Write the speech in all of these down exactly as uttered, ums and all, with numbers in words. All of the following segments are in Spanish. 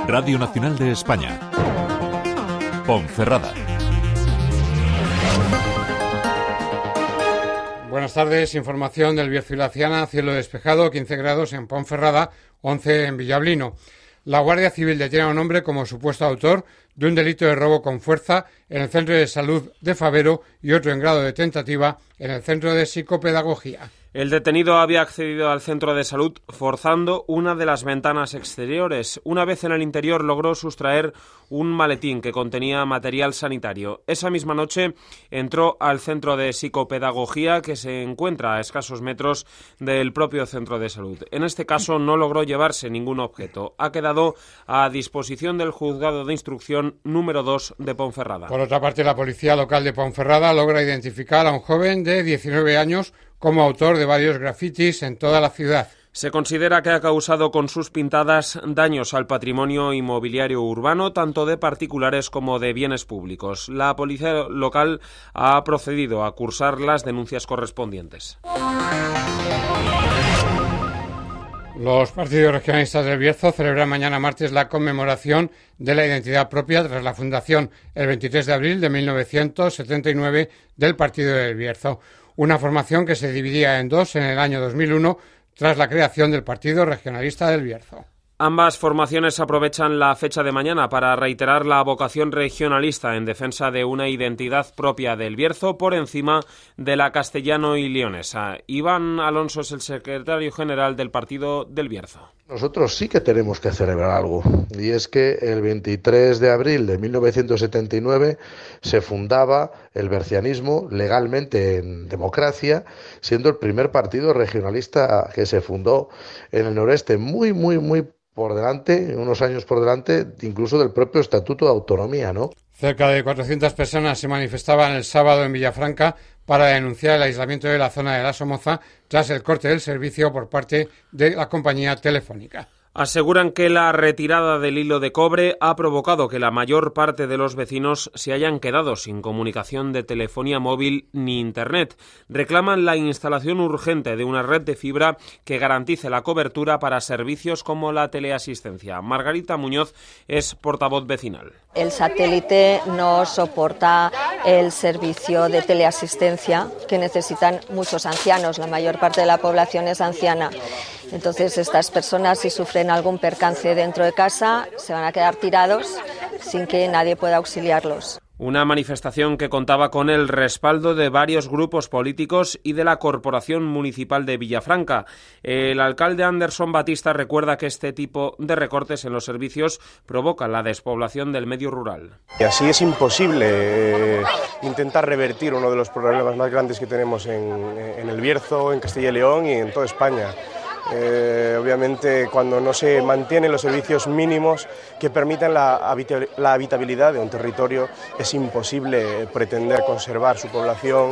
Radio Nacional de España. Ponferrada. Buenas tardes, información del Bierzo y la Ciana, cielo despejado, quince grados en Ponferrada, once en Villablino. La Guardia Civil detiene a un hombre como supuesto autor de un delito de robo con fuerza en el Centro de Salud de Favero y otro en grado de tentativa en el Centro de Psicopedagogía. El detenido había accedido al centro de salud forzando una de las ventanas exteriores. Una vez en el interior logró sustraer un maletín que contenía material sanitario. Esa misma noche entró al centro de psicopedagogía que se encuentra a escasos metros del propio centro de salud. En este caso no logró llevarse ningún objeto. Ha quedado a disposición del juzgado de instrucción número dos de Ponferrada. Por otra parte, la policía local de Ponferrada logra identificar a un joven de diecinueve años como autor de varios grafitis en toda la ciudad. Se considera que ha causado con sus pintadas daños al patrimonio inmobiliario urbano, tanto de particulares como de bienes públicos. La policía local ha procedido a cursar las denuncias correspondientes. Los partidos regionalistas del Bierzo celebran mañana martes la conmemoración de la identidad propia tras la fundación el veintitrés de abril de mil novecientos setenta y nueve del Partido del Bierzo. Una formación que se dividía en dos en el año dos mil uno tras la creación del Partido Regionalista del Bierzo. Ambas formaciones aprovechan la fecha de mañana para reiterar la vocación regionalista en defensa de una identidad propia del Bierzo por encima de la castellano y leonesa. Iván Alonso es el secretario general del Partido del Bierzo. Nosotros sí que tenemos que celebrar algo, y es que el veintitrés de abril de mil novecientos setenta y nueve se fundaba el bercianismo legalmente en democracia, siendo el primer partido regionalista que se fundó en el noreste, muy, muy, muy por delante, unos años por delante, incluso del propio Estatuto de Autonomía, ¿no? Cerca de cuatrocientas personas se manifestaban el sábado en Villafranca para denunciar el aislamiento de la zona de la Somoza tras el corte del servicio por parte de la compañía telefónica. Aseguran que la retirada del hilo de cobre ha provocado que la mayor parte de los vecinos se hayan quedado sin comunicación de telefonía móvil ni internet. Reclaman la instalación urgente de una red de fibra que garantice la cobertura para servicios como la teleasistencia. Margarita Muñoz es portavoz vecinal. El satélite no soporta el servicio de teleasistencia que necesitan muchos ancianos. La mayor parte de la población es anciana. Entonces, estas personas, si sufren algún percance dentro de casa, se van a quedar tirados sin que nadie pueda auxiliarlos. Una manifestación que contaba con el respaldo de varios grupos políticos y de la Corporación Municipal de Villafranca. El alcalde Anderson Batista recuerda que este tipo de recortes en los servicios provocan la despoblación del medio rural. Y así es imposible eh, intentar revertir uno de los problemas más grandes que tenemos en, en el Bierzo, en Castilla y León y en toda España. Eh, obviamente, cuando no se mantienen los servicios mínimos que permitan la, habita la habitabilidad de un territorio, es imposible pretender conservar su población.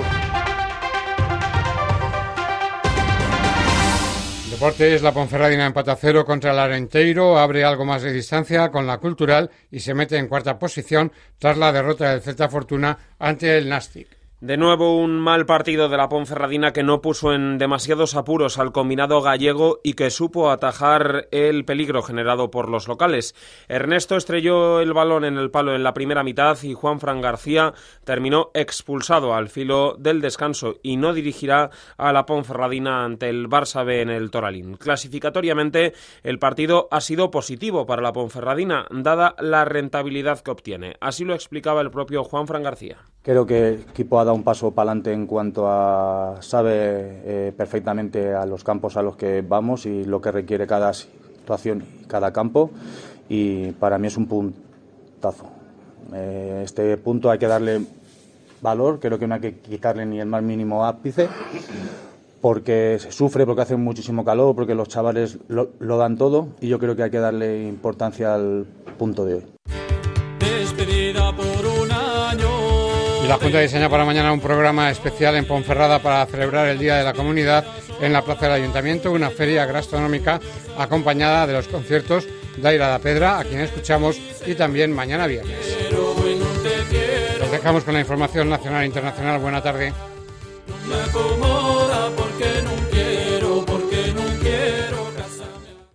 Deportes, la Ponferradina empata a cero contra el Arenteiro, abre algo más de distancia con la Cultural y se mete en cuarta posición tras la derrota del Celta Fortuna ante el Nastic. De nuevo un mal partido de la Ponferradina que no puso en demasiados apuros al combinado gallego y que supo atajar el peligro generado por los locales. Ernesto estrelló el balón en el palo en la primera mitad y Juanfran García terminó expulsado al filo del descanso y no dirigirá a la Ponferradina ante el Barça B en el Toralín. Clasificatoriamente el partido ha sido positivo para la Ponferradina, dada la rentabilidad que obtiene. Así lo explicaba el propio Juanfran García. Creo que el equipo ha dado un paso para adelante en cuanto a sabe eh, perfectamente a los campos a los que vamos y lo que requiere cada situación y cada campo, y para mí es un puntazo. Eh, este punto hay que darle valor, creo que no hay que quitarle ni el más mínimo ápice, porque se sufre, porque hace muchísimo calor, porque los chavales lo, lo dan todo, y yo creo que hay que darle importancia al punto de hoy. Despedida por un año. Y la Junta diseña para mañana un programa especial en Ponferrada para celebrar el Día de la Comunidad en la Plaza del Ayuntamiento, una feria gastronómica acompañada de los conciertos de Aira da Pedra, a quien escuchamos, y también mañana viernes. Nos dejamos con la información nacional e internacional. Buena tarde.